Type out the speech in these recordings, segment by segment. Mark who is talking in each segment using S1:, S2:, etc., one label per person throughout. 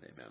S1: amen.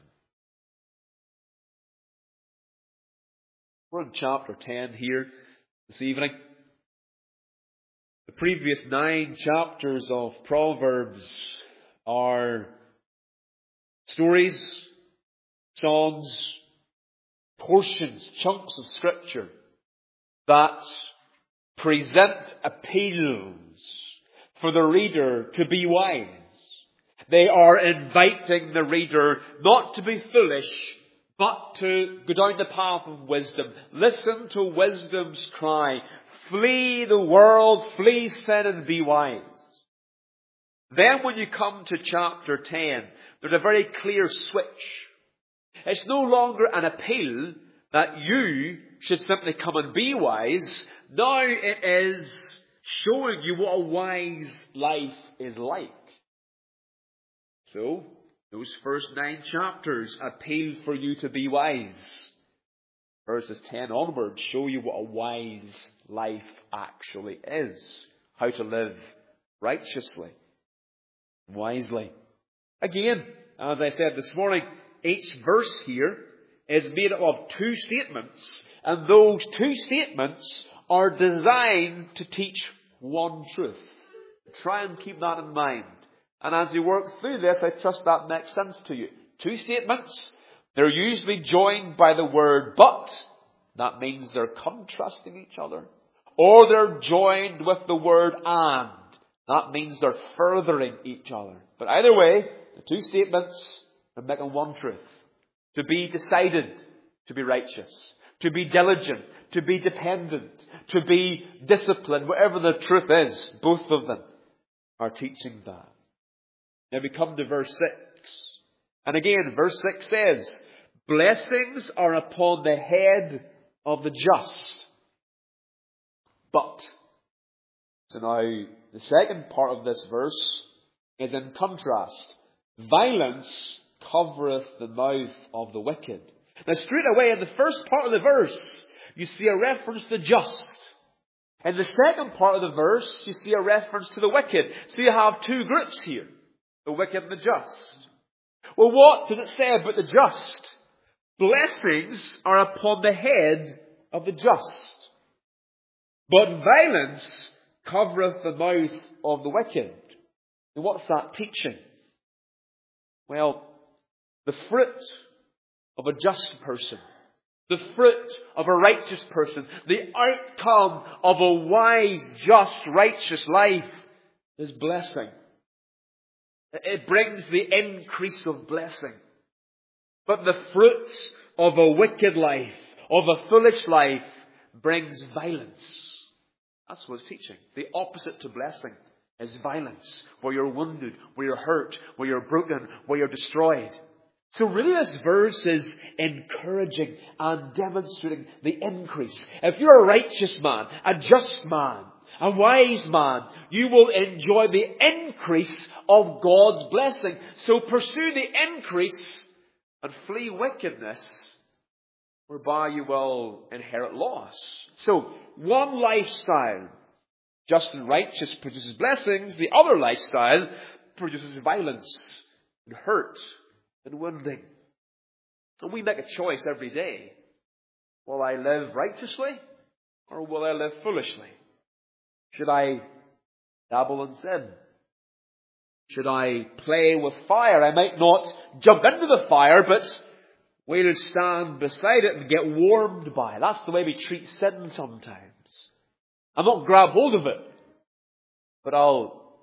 S1: We're in chapter 10 here this evening. The previous 9 chapters of Proverbs are stories, songs, portions, chunks of Scripture that present appeals for the reader to be wise. They are inviting the reader not to be foolish, but to go down the path of wisdom. Listen to wisdom's cry. Flee the world, flee sin and be wise. Then when you come to chapter 10, there's a very clear switch. It's no longer an appeal that you should simply come and be wise. Now it is showing you what a wise life is like. So, those first 9 chapters appeal for you to be wise. Verses 10 onwards show you what a wise life actually is. How to live righteously, wisely. Again, as I said this morning, each verse here is made up of 2 statements, and those 2 statements are designed to teach one truth. Try and keep that in mind. And as you work through this, I trust that makes sense to you. 2 statements. They're usually joined by the word but. That means they're contrasting each other. Or they're joined with the word and. That means they're furthering each other. But either way, the 2 statements are making one truth. To be decided to be righteous. To be diligent. To be dependent. To be disciplined. Whatever the truth is, both of them are teaching that. Now we come to verse 6. And again, verse 6 says, blessings are upon the head of the just. But. So now, the second part of this verse is in contrast. Violence covereth the mouth of the wicked. Now straight away in the first part of the verse, you see a reference to the just. In the second part of the verse, you see a reference to the wicked. So you have 2 groups here. The wicked and the just. Well, what does it say about the just? Blessings are upon the head of the just. But violence covereth the mouth of the wicked. And what's that teaching? Well, the fruit of a just person, the fruit of a righteous person, the outcome of a wise, just, righteous life is blessing. It brings the increase of blessing. But the fruit of a wicked life, of a foolish life, brings violence. That's what it's teaching. The opposite to blessing is violence. Where you're wounded, where you're hurt, where you're broken, where you're destroyed. So really this verse is encouraging and demonstrating the increase. If you're a righteous man, a just man, a wise man, you will enjoy the increase of God's blessing. So pursue the increase and flee wickedness, whereby you will inherit loss. So one lifestyle, just and righteous, produces blessings. The other lifestyle produces violence and hurt and wounding. And we make a choice every day. Will I live righteously or will I live foolishly? Should I dabble in sin? Should I play with fire? I might not jump into the fire, but we'll stand beside it and get warmed by it. That's the way we treat sin sometimes. I'll not grab hold of it, but I'll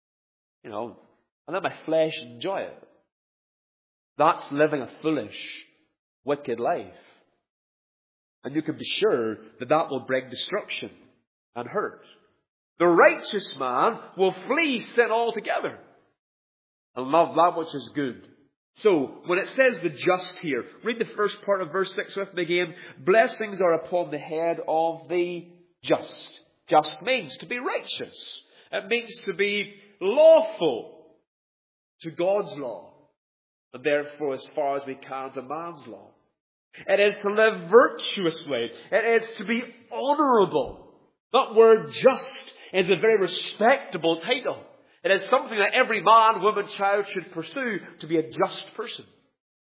S1: let my flesh enjoy it. That's living a foolish, wicked life. And you can be sure that that will bring destruction and hurt. The righteous man will flee sin altogether and love that which is good. So, when it says the just here, read the first part of verse 6 with me again. Blessings are upon the head of the just. Just means to be righteous. It means to be lawful to God's law. And therefore, as far as we can, to man's law. It is to live virtuously. It is to be honourable. That word just is a very respectable title. It is something that every man, woman, child should pursue, to be a just person.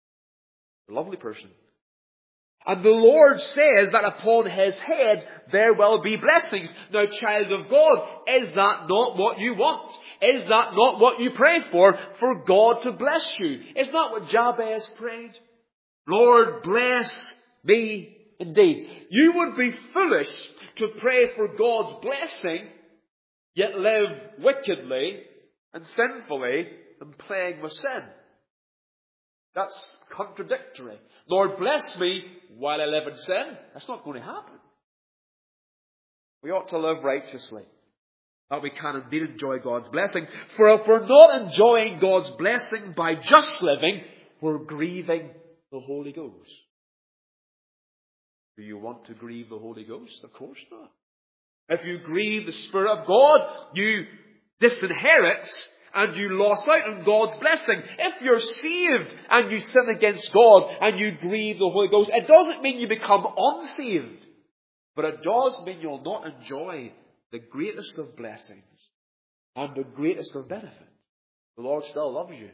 S1: A lovely person. And the Lord says that upon his head there will be blessings. Now, child of God, is that not what you want? Is that not what you pray for God to bless you? Is that what Jabez prayed? Lord, bless me indeed. You would be foolish to pray for God's blessing, yet live wickedly and sinfully and playing with sin. That's contradictory. Lord, bless me while I live in sin. That's not going to happen. We ought to live righteously, that we can indeed enjoy God's blessing. For if we're not enjoying God's blessing by just living, we're grieving the Holy Ghost. Do you want to grieve the Holy Ghost? Of course not. If you grieve the Spirit of God, you disinherit and you lost out on God's blessing. If you're saved and you sin against God and you grieve the Holy Ghost, it doesn't mean you become unsaved. But it does mean you'll not enjoy the greatest of blessings and the greatest of benefits. The Lord still loves you.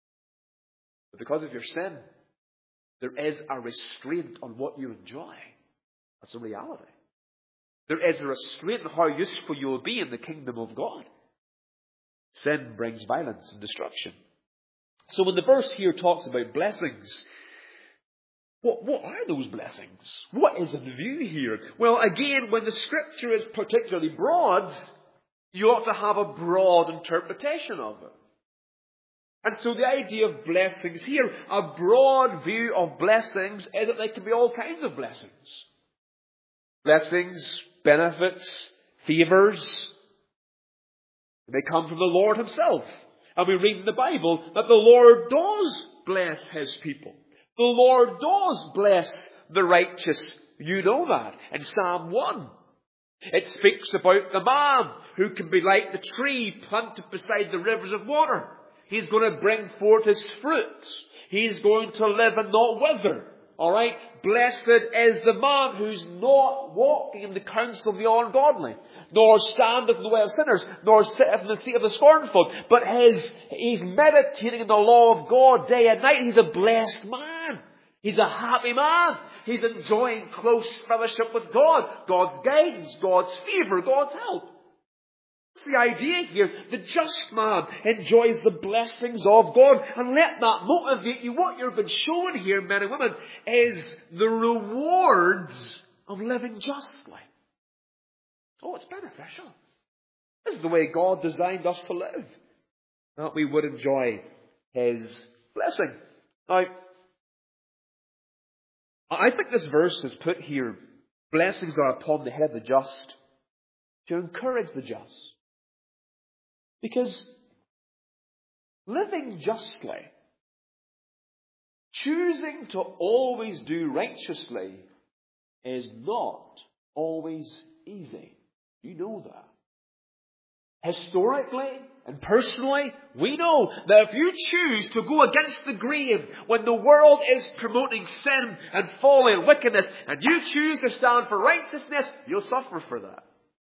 S1: But because of your sin, there is a restraint on what you enjoy. That's a reality. There is a restraint on how useful you will be in the kingdom of God. Sin brings violence and destruction. So when the verse here talks about blessings, what are those blessings? What is in view here? Well, again, when the Scripture is particularly broad, you ought to have a broad interpretation of it. And so the idea of blessings here, a broad view of blessings, is that they can be all kinds of blessings. Blessings, benefits, favours. They come from the Lord himself. And we read in the Bible that the Lord does bless his people. The Lord does bless the righteous. You know that. In Psalm 1, it speaks about the man who can be like the tree planted beside the rivers of water. He's going to bring forth his fruit. He's going to live and not wither. Alright? Blessed is the man who's not walking in the counsel of the ungodly, nor standeth in the way of sinners, nor sitteth in the seat of the scornful. But he's meditating in the law of God day and night. He's a blessed man. He's a happy man. He's enjoying close fellowship with God. God's guidance, God's favour, God's help. That's the idea here. The just man enjoys the blessings of God. And let that motivate you. What you've been shown here, men and women, is the rewards of living justly. Oh, it's beneficial. This is the way God designed us to live, that we would enjoy his blessing. Now, I think this verse is put here, blessings are upon the head of the just, to encourage the just. Because living justly, choosing to always do righteously, is not always easy. You know that. Historically and personally, we know that if you choose to go against the grain when the world is promoting sin and folly and wickedness, and you choose to stand for righteousness, you'll suffer for that.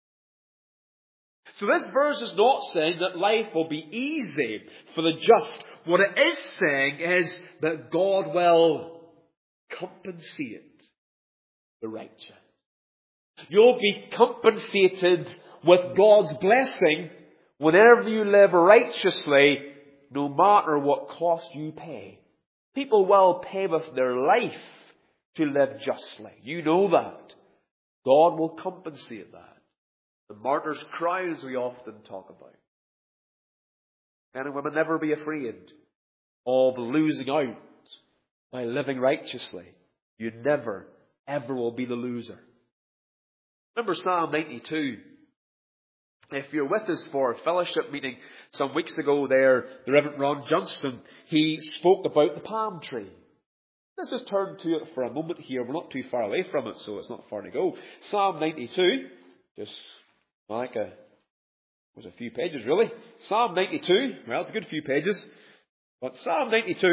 S1: So this verse is not saying that life will be easy for the just. What it is saying is that God will compensate the righteous. You'll be compensated with God's blessing whenever you live righteously, no matter what cost you pay. People will pay with their life to live justly. You know that. God will compensate that. The martyr's crown, as we often talk about. Men and women, never be afraid of losing out by living righteously. You never, ever will be the loser. Remember Psalm 92. If you're with us for a fellowship meeting some weeks ago there, the Reverend Ron Johnston, he spoke about the palm tree. Let's just turn to it for a moment here. We're not too far away from it, so it's not far to go. Psalm 92, just like a few pages really. Psalm 92, well, it's a good few pages. But Psalm 92,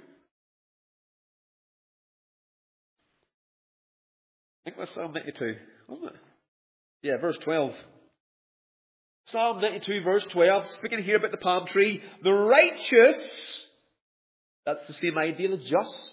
S1: I think that's Psalm 92, wasn't it? Yeah, verse 12. Psalm 92, verse 12, speaking here about the palm tree. The righteous, that's the same idea as just.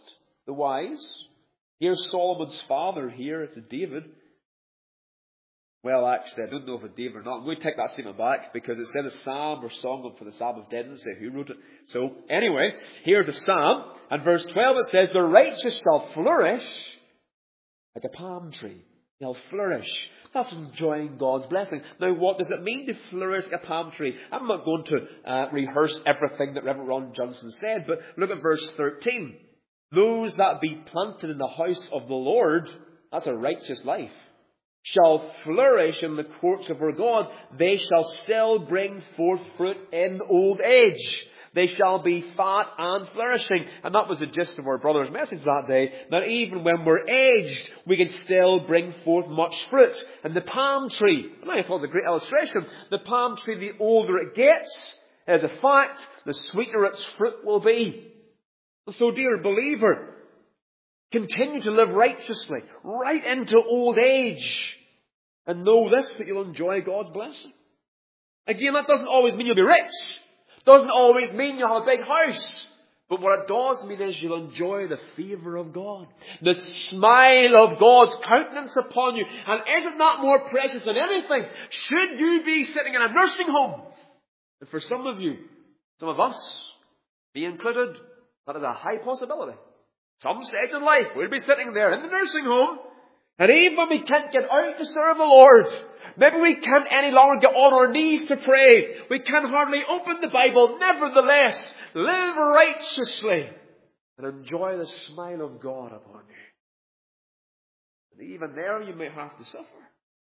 S1: the wise. Here's Solomon's father here. It's David. Well, actually, I don't know if it's David or not. I'm going to take that statement back because it said a psalm or song for the Psalm of David. It doesn't say who wrote it. So, anyway, here's a psalm. And verse 12 it says, the righteous shall flourish like a palm tree. They'll flourish. That's enjoying God's blessing. Now, what does it mean to flourish like a palm tree? I'm not going to rehearse everything that Reverend Ron Johnson said, but look at verse 13. Those that be planted in the house of the Lord, that's a righteous life, shall flourish in the courts of our God. They shall still bring forth fruit in old age. They shall be fat and flourishing. And that was the gist of our brother's message that day. That even when we're aged, we can still bring forth much fruit. And the palm tree, and I thought it was a great illustration, the palm tree, the older it gets, as a fact, the sweeter its fruit will be. So, dear believer, continue to live righteously right into old age. And know this, that you'll enjoy God's blessing. Again, that doesn't always mean you'll be rich. Doesn't always mean you'll have a big house. But what it does mean is you'll enjoy the favour of God. The smile of God's countenance upon you. And isn't that more precious than anything? Should you be sitting in a nursing home? And for some of you, some of us, me included, that is a high possibility. Some stage in life, we'll be sitting there in the nursing home. And even when we can't get out to serve the Lord, maybe we can't any longer get on our knees to pray, we can hardly open the Bible, nevertheless, live righteously and enjoy the smile of God upon you. And even there you may have to suffer.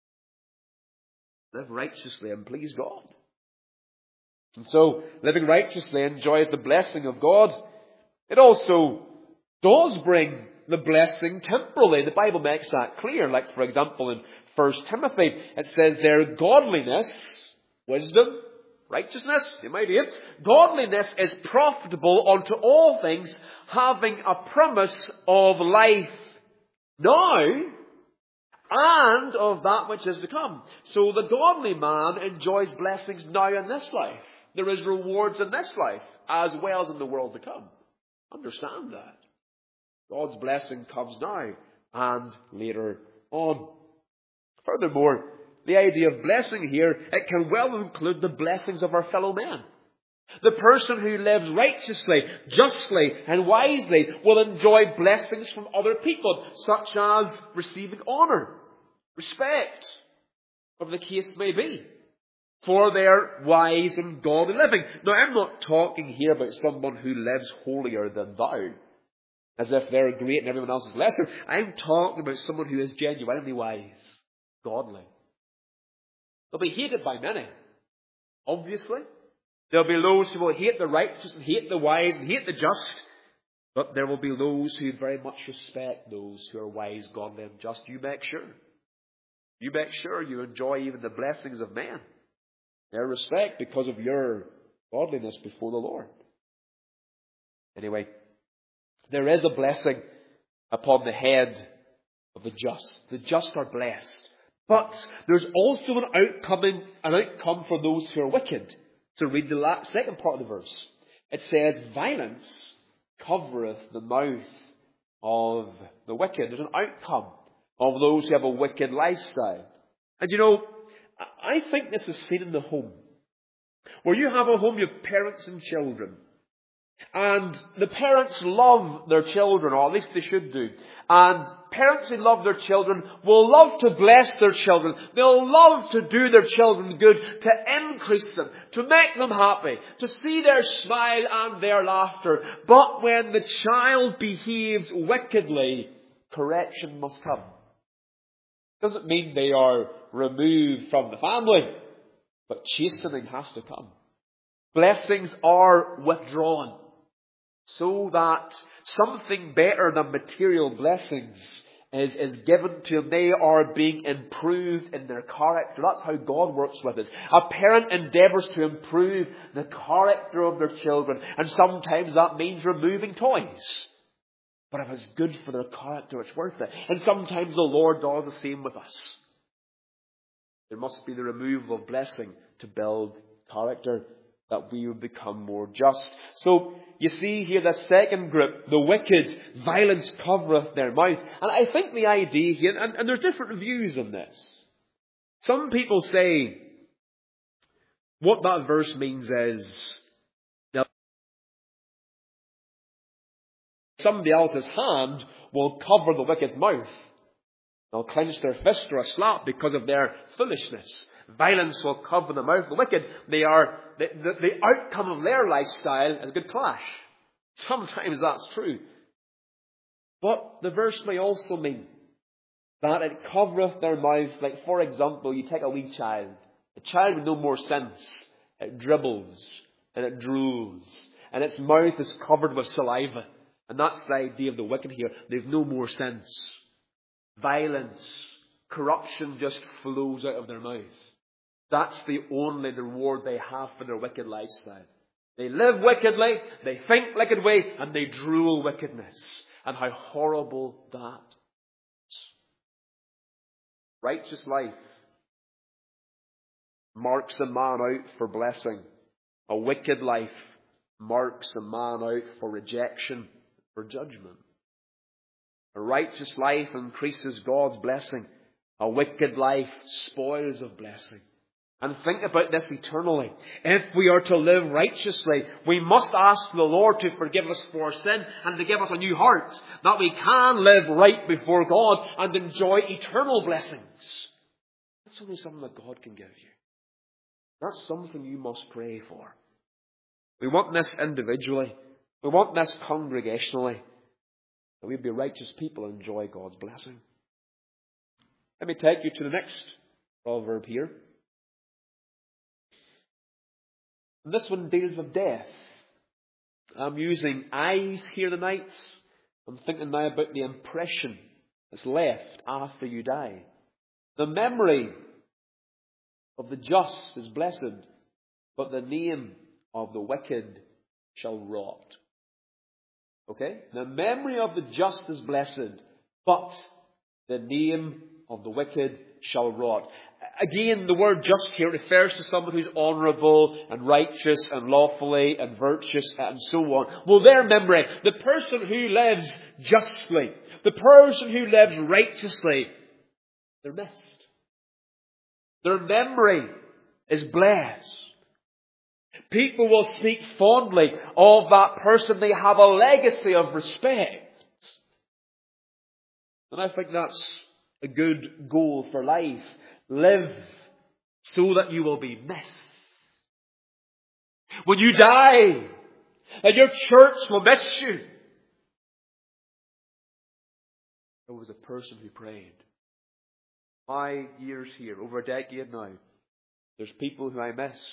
S1: Live righteously and please God. And so, living righteously enjoys the blessing of God. It also does bring the blessing temporally. The Bible makes that clear. Like, for example, in 1 Timothy, it says there, godliness, wisdom, righteousness, you might hear, godliness is profitable unto all things, having a promise of life now and of that which is to come. So the godly man enjoys blessings now in this life. There is rewards in this life as well as in the world to come. Understand that. God's blessing comes now and later on. Furthermore, the idea of blessing here, it can well include the blessings of our fellow men. The person who lives righteously, justly and wisely will enjoy blessings from other people, such as receiving honour, respect, whatever the case may be, for their wise and godly living. Now, I'm not talking here about someone who lives holier than thou, as if they're great and everyone else is lesser. I'm talking about someone who is genuinely wise, godly. They'll be hated by many, obviously. There'll be those who will hate the righteous and hate the wise and hate the just. But there will be those who very much respect those who are wise, godly and just. You make sure. You make sure you enjoy even the blessings of men. Their respect because of your godliness before the Lord. Anyway, there is a blessing upon the head of the just. The just are blessed. But there's also an outcome for those who are wicked. So read the second part of the verse. It says, violence covereth the mouth of the wicked. There's an outcome of those who have a wicked lifestyle. And you know, I think this is seen in the home. Where you have a home, you have parents and children. And the parents love their children, or at least they should do. And parents who love their children will love to bless their children. They'll love to do their children good, to increase them, to make them happy, to see their smile and their laughter. But when the child behaves wickedly, correction must come. Doesn't mean they are removed from the family, but chastening has to come. Blessings are withdrawn, so that something better than material blessings is given to them. They are being improved in their character. That's how God works with us. A parent endeavours to improve the character of their children. And sometimes that means removing toys. But if it's good for their character, it's worth it. And sometimes the Lord does the same with us. There must be the removal of blessing to build character that we would become more just. So, you see here the second group, the wicked, violence covereth their mouth. And I think the idea here, and there are different views on this. Some people say, what that verse means is, now, somebody else's hand will cover the wicked's mouth. They'll clench their fist or a slap because of their foolishness. Violence will cover the mouth of the wicked. The outcome of their lifestyle is a good clash. Sometimes that's true. But the verse may also mean that it covereth their mouth. Like, for example, you take a wee child. A child with no more sense. It dribbles and it drools. And its mouth is covered with saliva. And that's the idea of the wicked here. They've no more sense. Violence, corruption just flows out of their mouth. That's the only reward they have for their wicked lifestyle. They live wickedly, they think wicked way, and they drool wickedness. And how horrible that is. Righteous life marks a man out for blessing. A wicked life marks a man out for rejection, for judgment. A righteous life increases God's blessing. A wicked life spoils of blessing. And think about this eternally. If we are to live righteously, we must ask the Lord to forgive us for our sin and to give us a new heart, that we can live right before God and enjoy eternal blessings. That's only something that God can give you. That's something you must pray for. We want this individually. We want this congregationally. That we'd be righteous people and enjoy God's blessing. Let me take you to the next proverb here. This one deals with death. I'm using eyes here tonight. I'm thinking now about the impression that's left after you die. The memory of the just is blessed, but the name of the wicked shall rot. Okay? The memory of the just is blessed, but the name of the wicked shall rot. Again, the word just here refers to someone who's honourable and righteous and lawfully and virtuous and so on. Well, their memory, the person who lives justly, the person who lives righteously, they're missed. Their memory is blessed. People will speak fondly of that person. They have a legacy of respect. And I think that's a good goal for life. Live so that you will be missed. When you die, and your church will miss you. There was a person who prayed. 5 years here, over a decade now. There's people who I miss.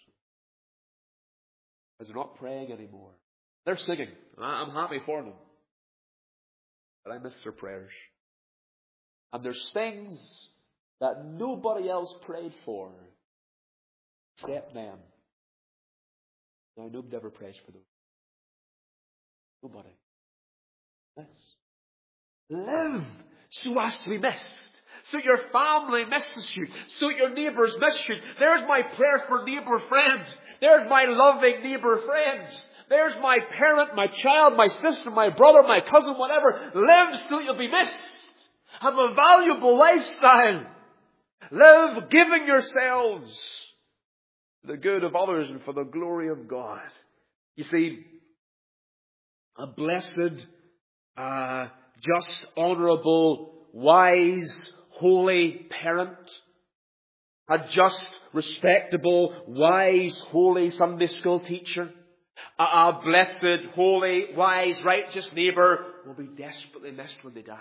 S1: Because they're not praying anymore. They're singing. I'm happy for them. But I miss their prayers. And there's things that nobody else prayed for except them. Now, nobody ever prays for them. Nobody. Miss. Live so as to be missed. So your family misses you. So your neighbours miss you. There's my prayer for neighbour friends. There's my loving neighbour friends. There's my parent, my child, my sister, my brother, my cousin, whatever. Live so you'll be missed. Have a valuable lifestyle. Live giving yourselves for the good of others and for the glory of God. You see, a blessed, just, honourable, wise, holy parent, a just, respectable, wise, holy Sunday school teacher, a blessed, holy, wise, righteous neighbour will be desperately missed when they die.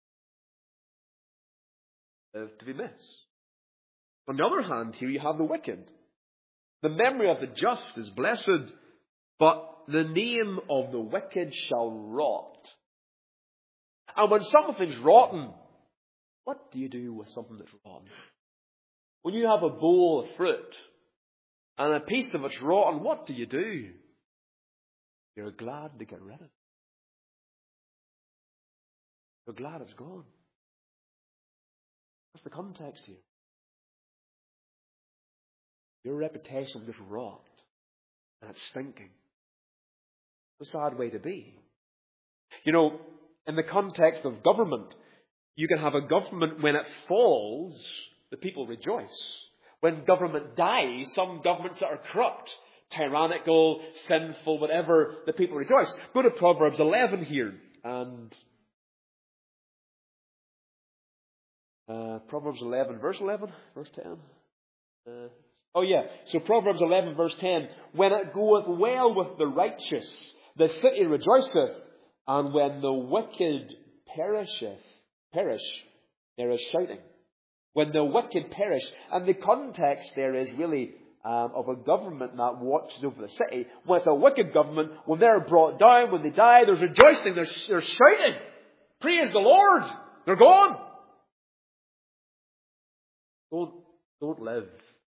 S1: To be missed. On the other hand, here you have the wicked. The memory of the just is blessed, but the name of the wicked shall rot. And when something's rotten, what do you do with something that's rotten? When you have a bowl of fruit and a piece of it's rotten, what do? You're glad to get rid of it. You're glad it's gone. That's the context here. Your reputation will just rot. And it's stinking. It's a sad way to be. You know, in the context of government, you can have a government when it falls, the people rejoice. When government dies, some governments that are corrupt, tyrannical, sinful, whatever, the people rejoice. Go to Proverbs 11 here. And Proverbs 11, verse 11, verse 10. So Proverbs 11, verse 10. When it goeth well with the righteous, the city rejoiceth, and when the wicked perish, there is shouting. When the wicked perish, and the context there is really of a government that watches over the city. With a wicked government, when they're brought down, when they die, there's rejoicing, they're shouting. Praise the Lord! They're gone! Don't live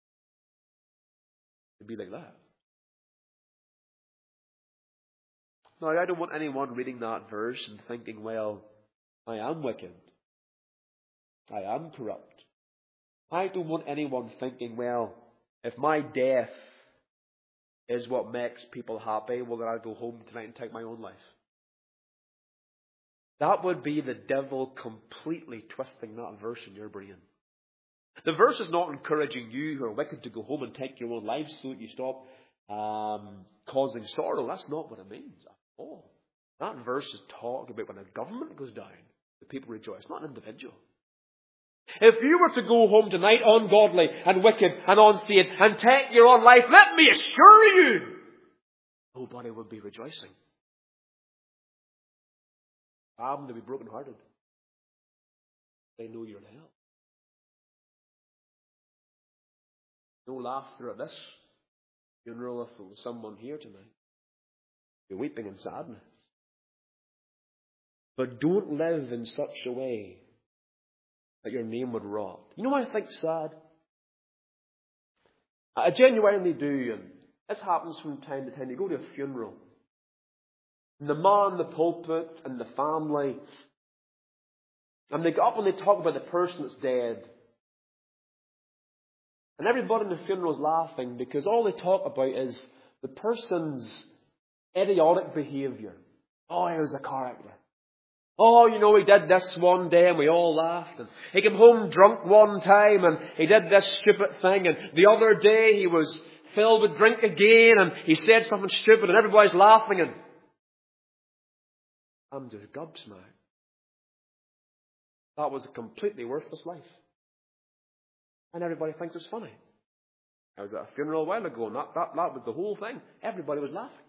S1: to be like that. Now, I don't want anyone reading that verse and thinking, well, I am wicked. I am corrupt. I don't want anyone thinking, well, if my death is what makes people happy, well, then I'll go home tonight and take my own life. That would be the devil completely twisting that verse in your brain. The verse is not encouraging you who are wicked to go home and take your own lives so that you stop causing sorrow. That's not what it means at all. That verse is talking about when a government goes down, the people rejoice, not an individual. If you were to go home tonight ungodly and wicked and unsaved and take your own life, let me assure you, nobody would be rejoicing. I'm to be brokenhearted. They know you're in hell. No laughter at this funeral if there was someone here tonight. You're weeping in sadness. But don't live in such a way that your name would rot. You know what I think sad? I genuinely do, and this happens from time to time. You go to a funeral, and the man, the pulpit, and the family, and they get up and they talk about the person that's dead. And everybody in the funeral is laughing because all they talk about is the person's idiotic behaviour. Oh, he was a character. Oh, you know, he did this one day and we all laughed. And he came home drunk one time and he did this stupid thing. And the other day he was filled with drink again and he said something stupid and everybody's laughing. And I'm just gobsmacked. That was a completely worthless life. And everybody thinks it's funny. I was at a funeral a while ago and that was the whole thing. Everybody was laughing.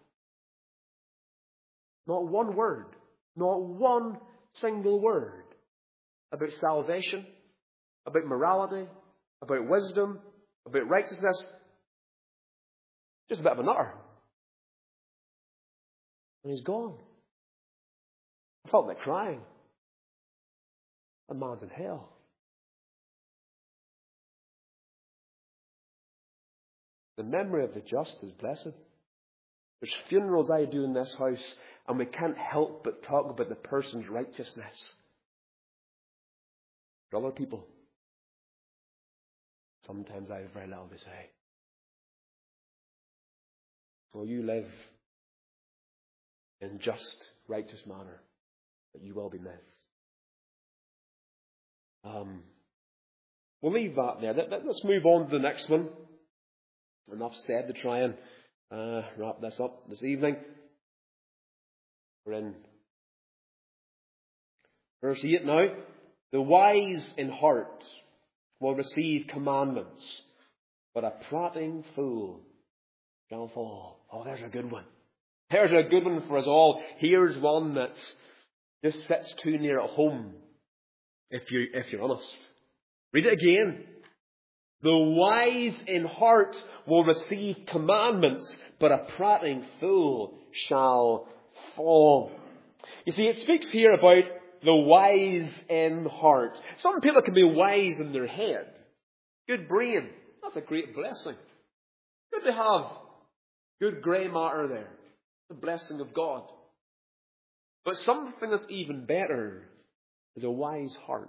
S1: Not one word. Not one single word about salvation, about morality, about wisdom, about righteousness. Just a bit of a nutter. And he's gone. I felt like crying. A man's in hell. The memory of the just is blessed. There's funerals I do in this house, and we can't help but talk about the person's righteousness. For other people, sometimes I have very little to say. Will you live in just, righteous manner, that you will be missed? We'll leave that there. Let's move on to the next one. Enough said to try and wrap this up this evening. We're in verse 8 now. The wise in heart will receive commandments, but a prating fool shall fall. Oh, there's a good one. There's a good one for us all. Here's one that just sits too near at home, if you're honest. Read it again. The wise in heart will receive commandments, but a prating fool shall fall. You see, it speaks here about the wise in heart. Some people can be wise in their head. Good brain. That's a great blessing. Good to have good grey matter there. The blessing of God. But something that's even better is a wise heart.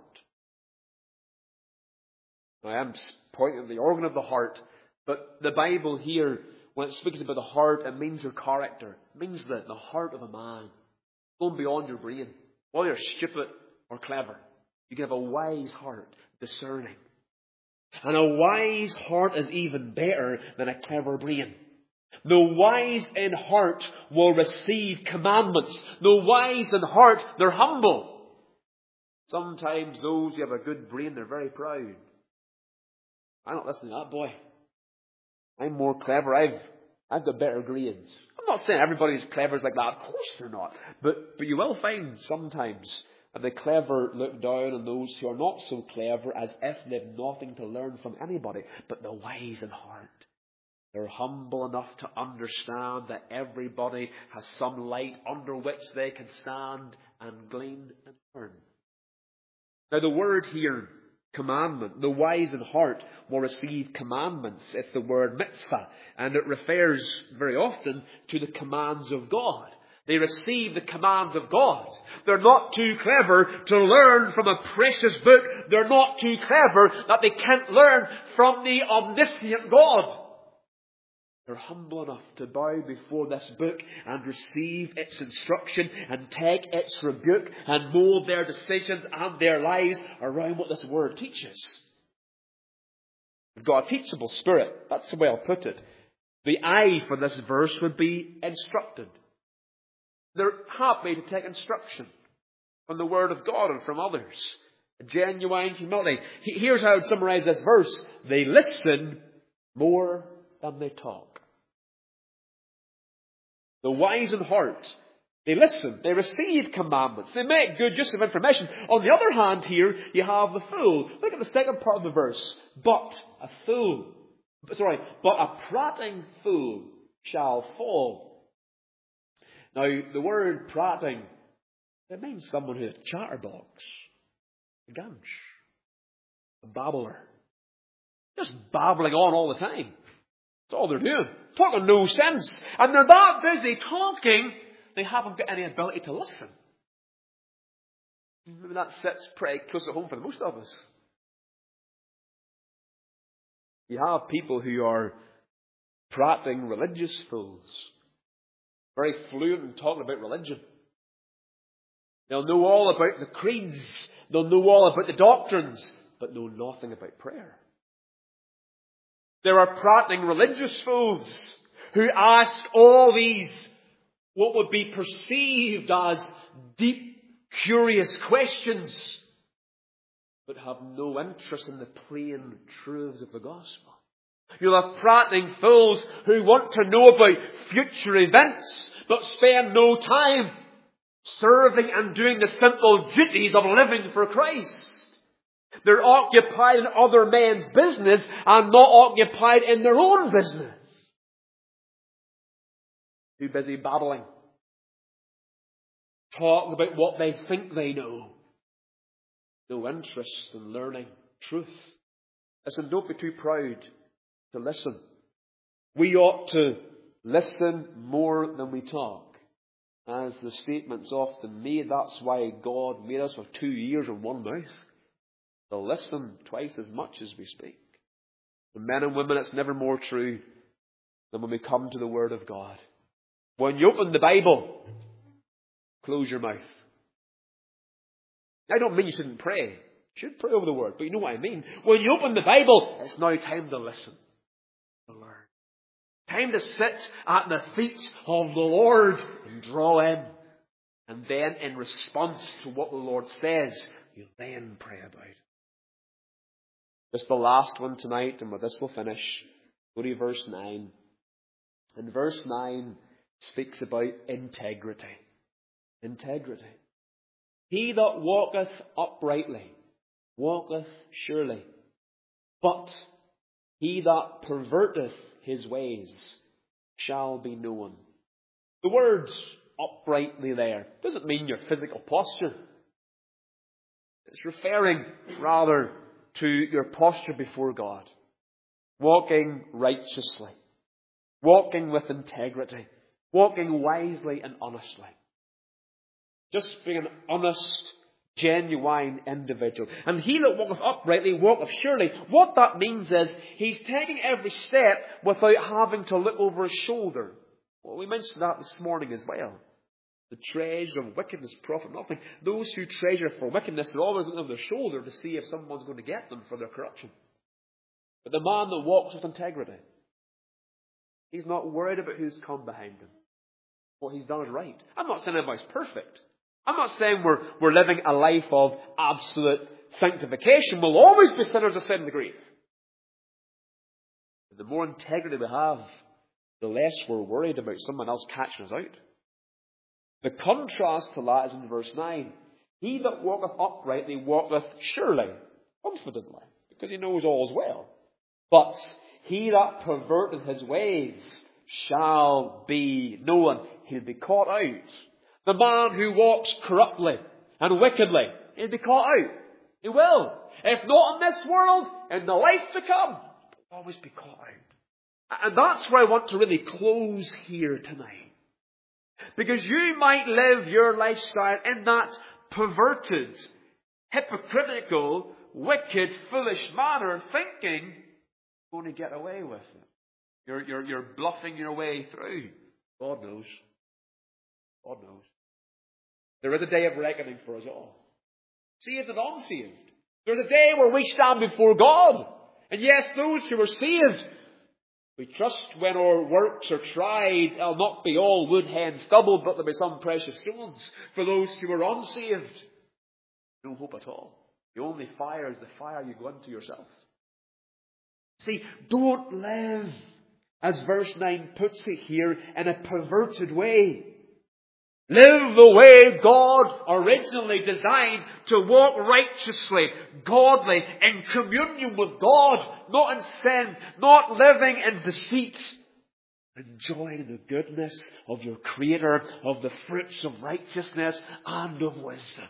S1: I am pointing at the organ of the heart, but the Bible here when it speaks about the heart, it means your character. It means the heart of a man. Going beyond your brain. Whether you're stupid or clever, you can have a wise heart, discerning. And a wise heart is even better than a clever brain. The wise in heart will receive commandments. The wise in heart, they're humble. Sometimes those who have a good brain, they're very proud. I'm not listening to that boy. I'm more clever. I've got better grades. I'm not saying everybody's clever is like that. Of course they're not. But you will find sometimes that the clever look down on those who are not so clever as if they've nothing to learn from anybody. But the wise in heart, they're humble enough to understand that everybody has some light under which they can stand and glean and learn. Now the word here, commandment, the wise in heart will receive commandments. It's the word mitzvah, and it refers very often to the commands of God. They receive the commands of God. They're not too clever to learn from a precious book. They're not too clever that they can't learn from the omniscient God. They're humble enough to bow before this book and receive its instruction and take its rebuke and mold their decisions and their lives around what this word teaches. We've got a teachable spirit. That's the way I'll put it. The I for this verse would be instructed. They're happy to take instruction from the Word of God and from others. A genuine humility. Here's how I would summarize this verse. They listen more than they talk. The wise in heart, they listen, they receive commandments, they make good use of information. On the other hand here, you have the fool. Look at the second part of the verse. But a prating fool shall fall. Now, the word prating, it means someone who's a chatterbox, a gunch, a babbler. Just babbling on all the time. That's all they're doing. Talking no sense. And they're that busy talking, they haven't got any ability to listen. Maybe that sits pretty close at home for the most of us. You have people who are prating religious fools. Very fluent in talking about religion. They'll know all about the creeds. They'll know all about the doctrines, but know nothing about prayer. There are prating religious fools who ask all these, what would be perceived as deep, curious questions, but have no interest in the plain truths of the gospel. You'll have prating fools who want to know about future events, but spend no time serving and doing the simple duties of living for Christ. They're occupied in other men's business and not occupied in their own business. Too busy babbling. Talking about what they think they know. No interest in learning truth. Listen, don't be too proud to listen. We ought to listen more than we talk. As the statement's often made, that's why God made us with 2 ears and 1 mouth. To listen twice as much as we speak. For men and women, it's never more true than when we come to the Word of God. When you open the Bible, close your mouth. I don't mean you shouldn't pray. You should pray over the Word, but you know what I mean. When you open the Bible, it's now time to listen, to learn. Time to sit at the feet of the Lord and draw in. And then in response to what the Lord says, you then pray about it. Just the last one tonight, and with this we'll finish. Go to verse 9. And verse 9 speaks about integrity. Integrity. He that walketh uprightly walketh surely, but he that perverteth his ways shall be known. The word uprightly there doesn't mean your physical posture. It's referring rather to your posture before God. Walking righteously. Walking with integrity. Walking wisely and honestly. Just being an honest, genuine individual. And he that walketh uprightly walketh surely. What that means is he's taking every step without having to look over his shoulder. Well, we mentioned that this morning as well. The treasure of wickedness profit nothing. Those who treasure for wickedness are always looking over their shoulder to see if someone's going to get them for their corruption. But the man that walks with integrity, he's not worried about who's come behind him. What he's done is right. I'm not saying anybody's perfect. I'm not saying we're living a life of absolute sanctification. We'll always be sinners of sin and grief. But the more integrity we have, the less we're worried about someone else catching us out. The contrast to that is in verse 9. He that walketh uprightly walketh surely, confidently, because he knows all is well. But he that perverteth his ways shall be known. He'll be caught out. The man who walks corruptly and wickedly, he'll be caught out. He will. If not in this world, in the life to come, he'll always be caught out. And that's where I want to really close here tonight. Because you might live your lifestyle in that perverted, hypocritical, wicked, foolish manner, thinking you're going to get away with it. You're bluffing your way through. God knows. God knows. There is a day of reckoning for us all. Saved and unsaved. There's a day where we stand before God. And yes, those who are saved, we trust when our works are tried, it'll not be all wood, hay, and stubble, but there'll be some precious stones. For those who are unsaved, no hope at all. The only fire is the fire you go into yourself. See, don't live, as verse 9 puts it here, in a perverted way. Live the way God originally designed, to walk righteously, godly, in communion with God, not in sin, not living in deceit. Enjoying the goodness of your Creator, of the fruits of righteousness and of wisdom.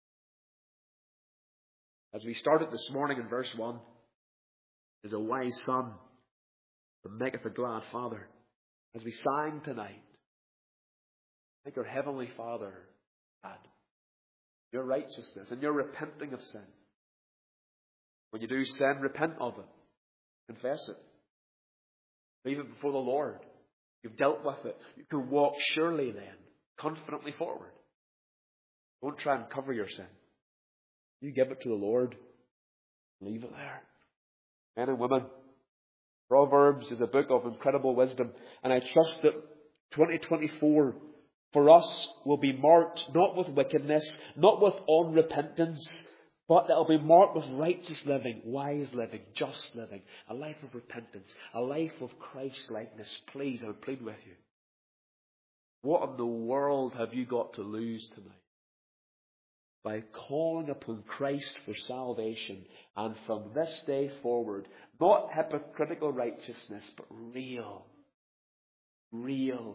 S1: As we started this morning in verse 1, is a wise son that maketh a glad father. As we sang tonight, I think our Heavenly Father had your righteousness and your repenting of sin. When you do sin, repent of it. Confess it. Leave it before the Lord. You've dealt with it. You can walk surely then, confidently forward. Don't try and cover your sin. You give it to the Lord. Leave it there. Men and women, Proverbs is a book of incredible wisdom. And I trust that 2024 for us will be marked not with wickedness, not with unrepentance, but it'll be marked with righteous living, wise living, just living, a life of repentance, a life of Christ-likeness. Please, I would plead with you. What in the world have you got to lose tonight? By calling upon Christ for salvation, and from this day forward, not hypocritical righteousness, but real righteousness.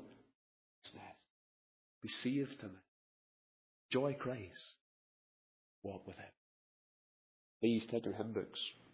S1: Be saved tonight. Enjoy Christ. Walk with Him. Please take your hymn books.